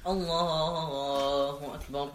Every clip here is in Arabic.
الله أكبر.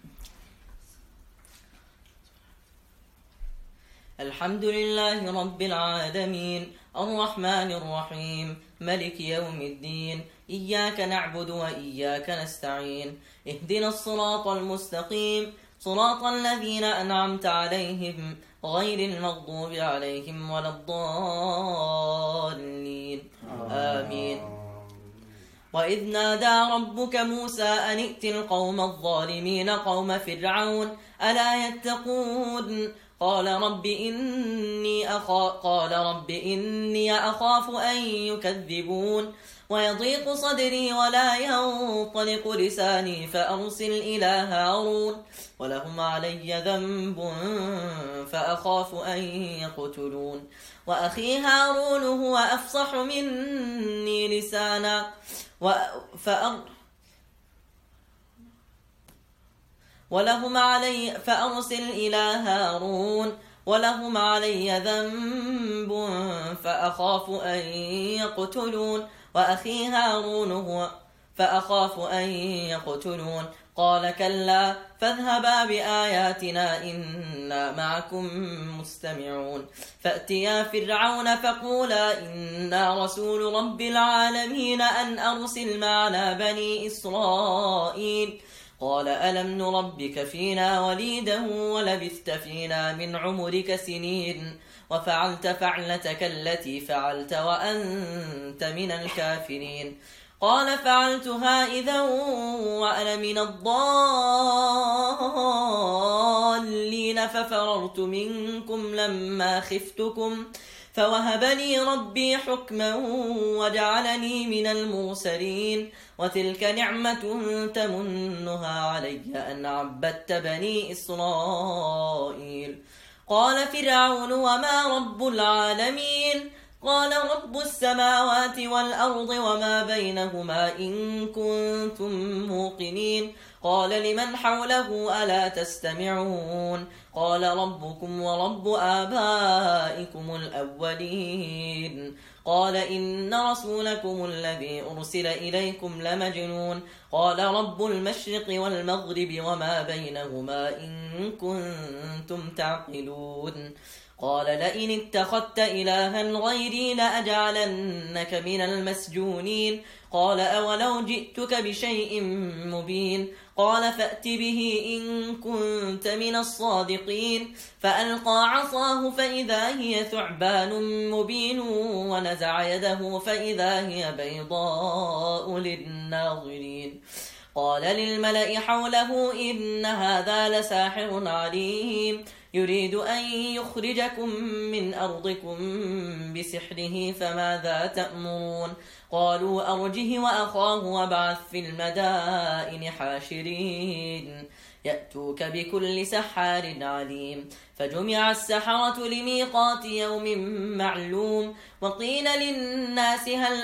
الحمد لله رب العالمين الرحمن الرحيم ملك يوم الدين إياك نعبد وإياك نستعين اهدنا الصراط المستقيم صراط الذين أنعمت عليهم غير المغضوب عليهم ولا الضالين آمين. وإذ نادى ربك موسى أن ائت القوم الظالمين قوم فرعون ألا يتقون قال رب إني أخاف أن يكذبون ويضيق صدري ولا ينطلق لساني فأرسل إلى هارون ولهم علي ذنب فأخاف أن يقتلون وأخي هارون هو أفصح مني لسانا فأرسل إلى هارون ولهم علي ذنب فأخاف أن يقتلون وأخي هارون فأخاف أن يقتلون قال كلا فاذهبا بآياتنا إنا معكم مستمعون فأتيا فرعون فقولا إنا رسول رب العالمين أن أرسل معنا بني إسرائيل قال ألم نربك فينا وليدا ولبثت فينا من عمرك سنين وفعلت فعلتك التي فعلت وأنت من الكافرين قال فعلتها إذا وأنا من الضالين ففررت منكم لما خفتكم فوهب لي ربي حكما وجعلني من المرسلين وتلك نعمة تمنها علي أن عبدت بني إسرائيل قال فرعون وما رب العالمين قال رب السماوات والأرض وما بينهما إن كنتم موقنين قال لمن حوله ألا تستمعون قال ربكم ورب آبائكم الأولين قال إن رسولكم الذي أرسل إليكم لمجنون قال رب المشرق والمغرب وما بينهما إن كنتم تعقلون قال لئن اتخذت إلها غيري لأجعلنك من المسجونين قال أولو جئتك بشيء مبين قال فأت به إن كنت من الصادقين فألقى عصاه فإذا هي ثعبان مبين ونزع يده فإذا هي بيضاء للناظرين قال للملأ حوله إن هذا لساحر عليم يريد أن يخرجكم من أرضكم بسحره فماذا تأمرون قالوا أرجه وأخاه وابعث في المدائن حاشرين يأتوك بكل سحار عليم فجمع السحرة لميقات يوم معلوم وقيل للناس هل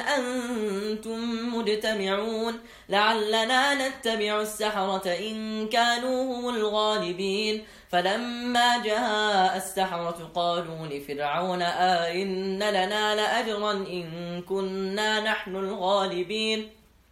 أنتم مجتمعون لعلنا نتبع السحرة إن كانوا هم الغالبين فلما جاء السحرة قالوا لفرعون إن لنا لأجرا إن كنا نحن الغالبين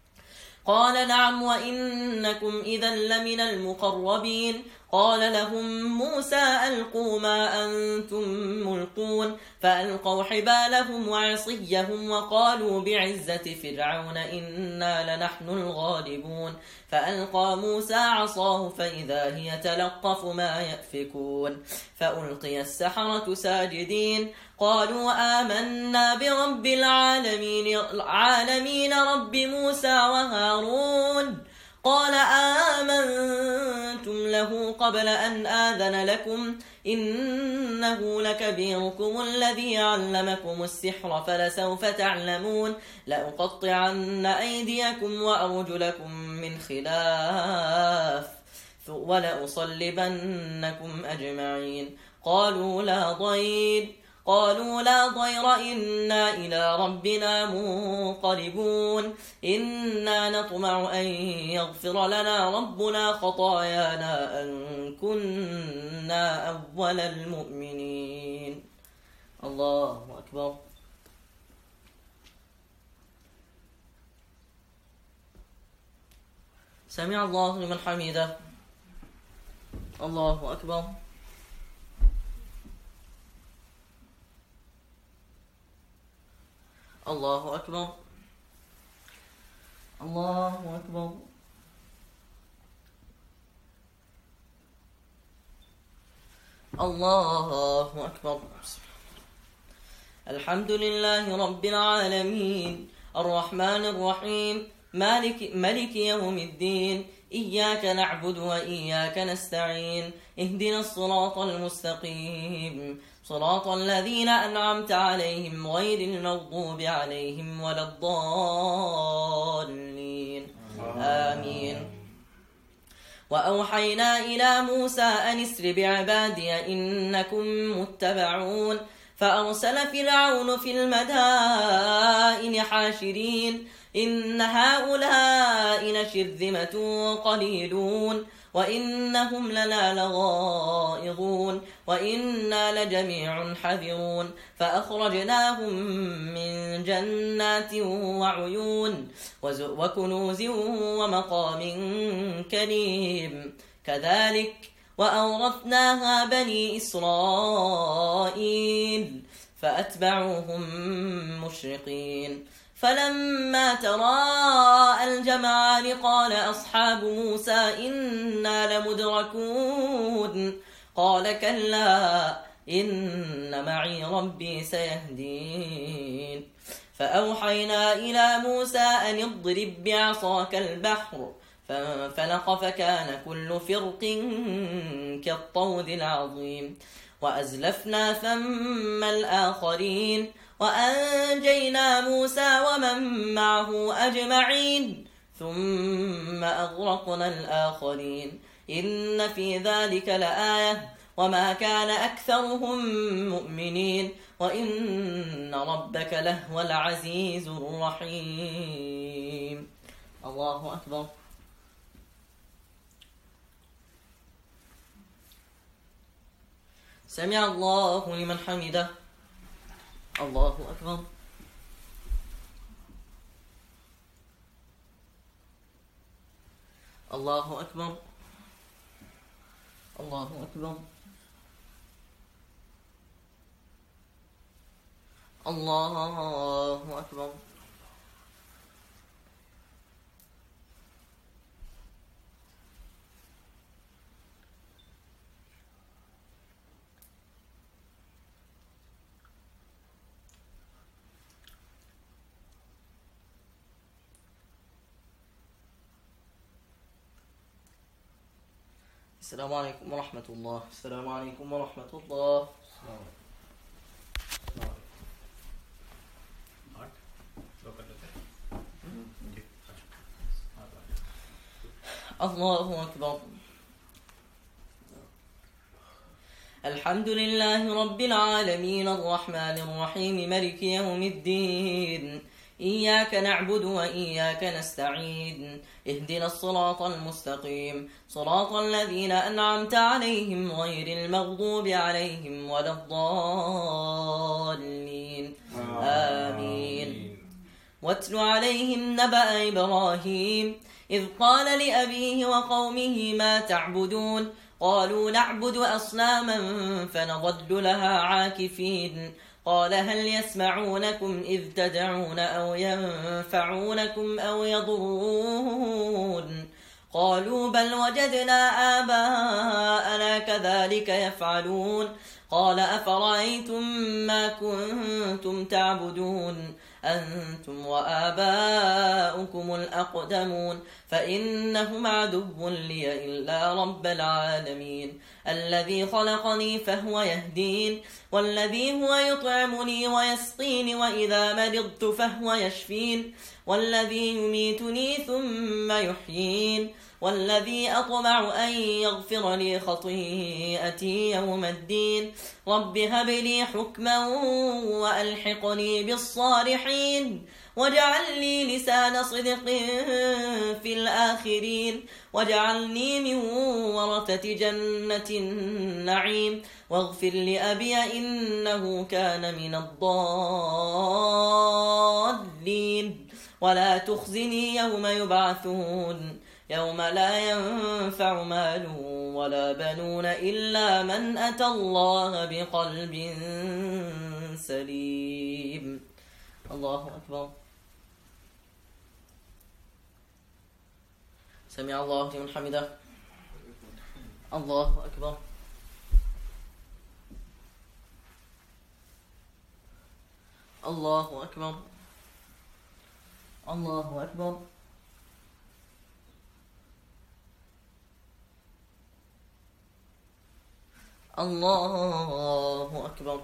قال نعم وإنكم إذا لمن المقربين قال لهم موسى ألقوا ما أنتم ملقون فألقوا حبالهم وعصيهم وقالوا بعزة فرعون إنا لنحن الغالبون فألقى موسى عصاه فإذا هي تلقف ما يأفكون فألقي السحرة ساجدين قالوا آمنا برب العالمين رب موسى وهارون قال آمنتم له قبل أن آذن لكم إنه لكبيركم الذي علمكم السحر فلسوف تعلمون لأقطعن أيديكم وأرجلكم من خلاف ولأصلبنكم أجمعين قالوا لا ضير إنا إلى ربنا منقلبون إنا نطمع أن يغفر لنا ربنا خطايانا أن كنا أول المؤمنين. الله أكبر. سمع الله لمن حمده. الله أكبر. الله أكبر. الله أكبر. الله أكبر. الحمد لله رب العالمين الرحمن الرحيم ملك يوم الدين إياك نعبد وإياك نستعين اهدنا الصراط المستقيم صراط الذين أنعمت عليهم غير المغضوب عليهم ولا الضالين آمين. وأوحينا إلى موسى أن اسر بعبادي إنكم متبعون فأرسل فرعون في المدائن حاشرين إن هؤلاء لشرذمة قليلون وإنهم لنا لغائظون وإنا لجميع حذرون فأخرجناهم من جنات وعيون وكنوز ومقام كريم كذلك وأورثناها بني إسرائيل فأتبعوهم مشرقين فلما تراءى الجمعان قال أصحاب موسى إنا لمدركون قال كلا إن معي ربي سيهدين فأوحينا إلى موسى أن اضرب بعصاك البحر فانفلق فكان كل فرق كالطود العظيم وأزلفنا ثم الآخرين وأنجينا موسى ومن معه أجمعين ثم أغرقنا الآخرين إن في ذلك لآية وما كان أكثرهم مؤمنين وإن ربك لهو العزيز الرحيم. الله أكبر. سمع الله لمن حمده. الله أكبر. الله أكبر. الله أكبر. الله أكبر. السلام عليكم ورحمة الله. السلام عليكم ورحمة الله. الله أكبر. الحمد لله رب العالمين الرحمن الرحيم ملك يوم الدين إياك نعبد وإياك نستعين اهدنا الصراط المستقيم صراط الذين أنعمت عليهم غير المغضوب عليهم ولا الضالين آمين. واتل عليهم نبأ إبراهيم إذ قال لأبيه وقومه ما تعبدون قالوا نعبد أصناما فنظل لها عاكفين قال هل يسمعونكم إذ تدعون أو ينفعونكم أو يضرون قالوا بل وجدنا آباءنا كذلك يفعلون قال أفرأيتم ما كنتم تعبدون أنتم وآباؤكم الأقدمون فإنهم عدو لي إلا رب العالمين الذي خلقني فهو يهدين والذي هو يطعمني ويسقين وإذا مرضت فهو يشفين والذي يميتني ثم يحيين والذي أطمع أن يغفر لي خطيئتي يوم الدين رب هب لي حكما وألحقني بالصالحين واجعل لي لسان صدق في الآخرين واجعلني من ورثة جنة النعيم واغفر لأبي إنه كان من الضالين ولا تخزني يوم يبعثون يوم لا ينفع مال ولا بنون إلا من أتى الله بقلب سليم. الله أكبر. سمع الله لمن حمده. الله أكبر. الله أكبر. الله أكبر. الله أكبر.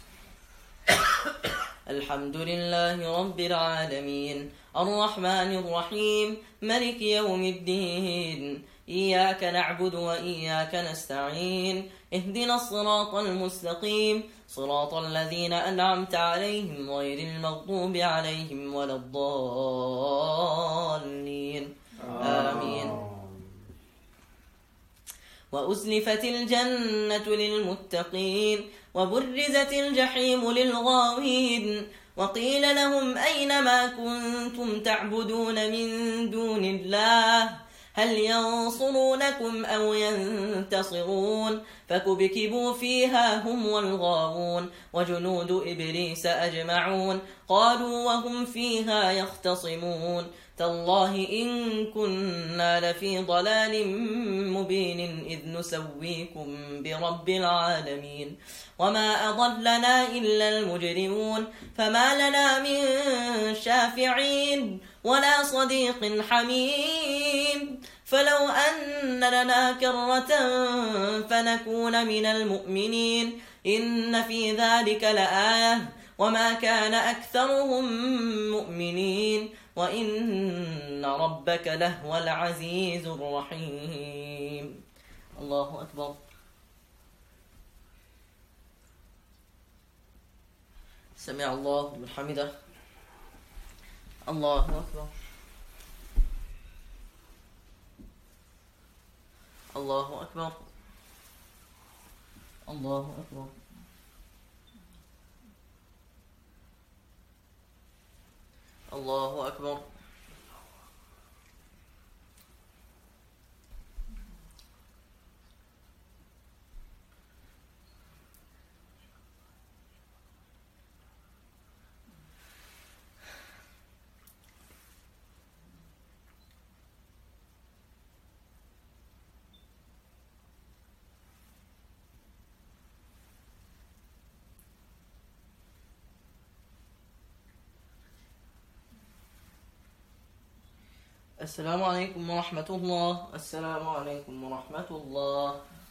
الحمد لله رب العالمين الرحمن الرحيم ملك يوم الدين إياك نعبد وإياك نستعين اهدنا الصراط المستقيم صراط الذين أنعمت عليهم غير المغضوب عليهم ولا الضالين آمين. وأزلفت الجنة للمتقين وبرزت الجحيم للغاوين وقيل لهم أين ما كنتم تعبدون من دون الله هل ينصرونكم أو ينتصرون فكبكبوا فيها هم والغاوون وجنود إبليس أجمعون قالوا وهم فيها يختصمون تالله إن كنا لفي ضلال مبين إذ نسويكم برب العالمين وما أضلنا إلا المجرمون فما لنا من شافعين ولا صديق حميم فلو أن لنا كرة فنكون من المؤمنين إن في ذلك لآية وما كان أكثرهم مؤمنين وإن ربك لهو العزيز الرحيم. الله أكبر. سمع الله لمن حمده. الله أكبر. الله أكبر. الله أكبر. الله أكبر. السلام عليكم ورحمة الله. السلام عليكم ورحمة الله.